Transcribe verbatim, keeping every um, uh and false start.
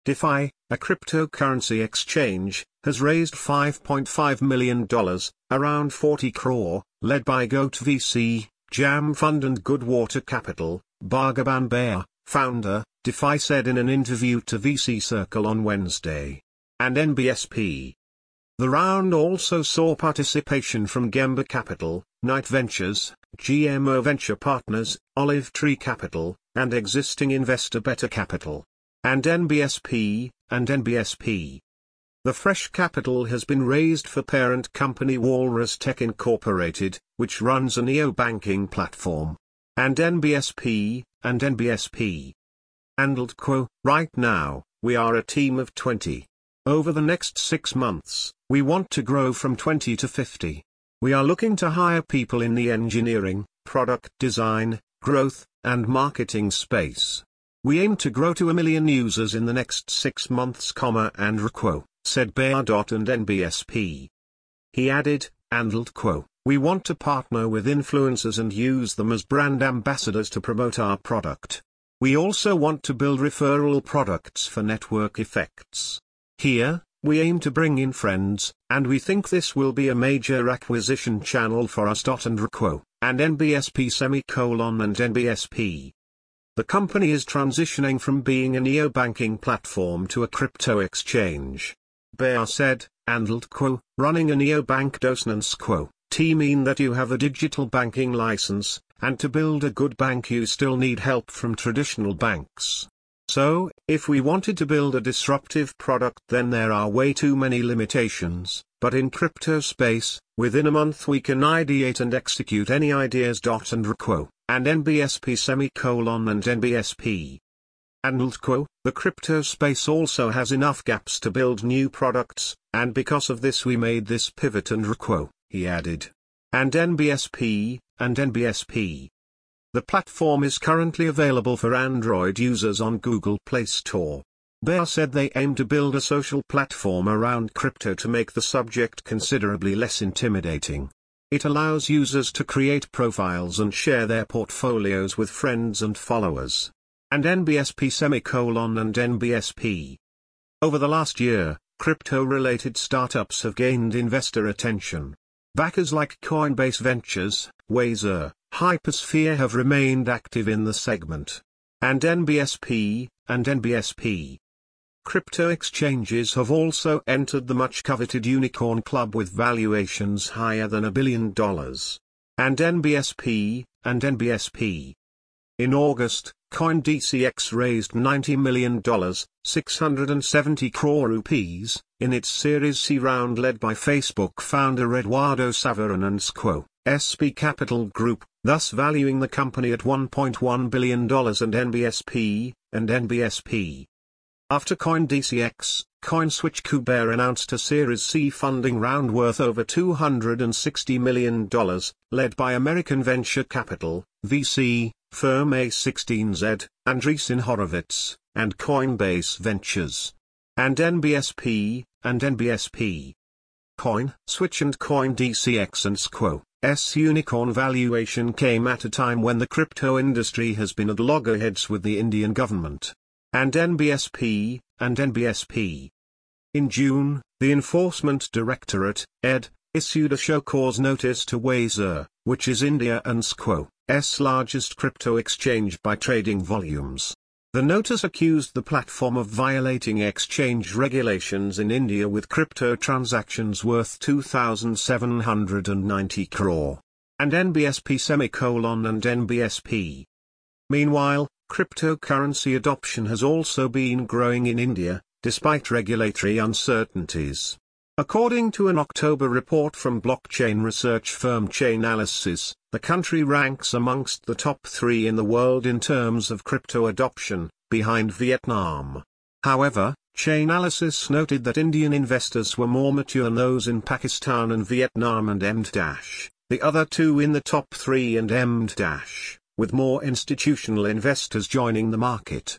DeFi, a cryptocurrency exchange, has raised five point five million dollars, around forty crore, led by Goat V C, Jam Fund and Goodwater Capital. Bhagavan Beya, founder, DeFi said in an interview to V C Circle on Wednesday. And N B S P. The round also saw participation from Gemba Capital, Knight Ventures, G M O Venture Partners, Olive Tree Capital, and existing investor Better Capital. And N B S P, and N B S P. The fresh capital has been raised for parent company Walrus Tech Incorporated, which runs a neobanking platform. And N B S P, and N B S P. Handled quo, right now, we are a team of twenty. Over the next six months, we want to grow from twenty to fifty. We are looking to hire people in the engineering, product design, growth, and marketing space. We aim to grow to a million users in the next six months, and requo, said Beya. And N B S P. He added, handled quo, we want to partner with influencers and use them as brand ambassadors to promote our product. We also want to build referral products for network effects. Here, we aim to bring in friends, and we think this will be a major acquisition channel for us. And requo, and N B S P semicolon and N B S P. The company is transitioning from being a neobanking platform to a crypto exchange. Beya said, handled quo, running a neobank doesn't quo, t mean that you have a digital banking license, and to build a good bank you still need help from traditional banks. So, if we wanted to build a disruptive product then there are way too many limitations, but in crypto space, within a month we can ideate and execute any ideas. And requo, and N B S P semicolon and N B S P. Handled quo, the crypto space also has enough gaps to build new products, and because of this we made this pivot. And requo, he added. And N B S P, and N B S P. The platform is currently available for Android users on Google Play Store. Beya said they aim to build a social platform around crypto to make the subject considerably less intimidating. It allows users to create profiles and share their portfolios with friends and followers. And N B S P semicolon and N B S P. Over the last year, crypto-related startups have gained investor attention. Backers like Coinbase Ventures, Wazer, Hypersphere have remained active in the segment. And N B S P, and N B S P. Crypto exchanges have also entered the much-coveted Unicorn Club with valuations higher than a billion dollars. And N B S P, and N B S P. In August, CoinDCX raised ninety million dollars, six hundred seventy crore rupees, in its Series C round led by Facebook founder Eduardo Saverin and Squo, S P Capital Group, thus valuing the company at one point one billion dollars. And N B S P, and N B S P. After CoinDCX, CoinSwitch Kuber announced a Series C funding round worth over two hundred sixty million dollars, led by American Venture Capital, V C, firm A sixteen Z, Andreessen Horowitz, and Coinbase Ventures. And N B S P, and N B S P. CoinSwitch and CoinDCX and Squo, S unicorn valuation came at a time when the crypto industry has been at loggerheads with the Indian government. And N B S P, and N B S P. In June, the Enforcement Directorate, E D, issued a show cause notice to Wazer, which is India and Squo's largest crypto exchange by trading volumes. The notice accused the platform of violating exchange regulations in India with crypto transactions worth two thousand seven hundred ninety crore. And N B S P semicolon and N B S P. Meanwhile, cryptocurrency adoption has also been growing in India, despite regulatory uncertainties. According to an October report from blockchain research firm Chainalysis, the country ranks amongst the top three in the world in terms of crypto adoption, behind Vietnam. However, Chainalysis noted that Indian investors were more mature than those in Pakistan and Vietnam and M dash, the other two in the top three and M dash, with more institutional investors joining the market.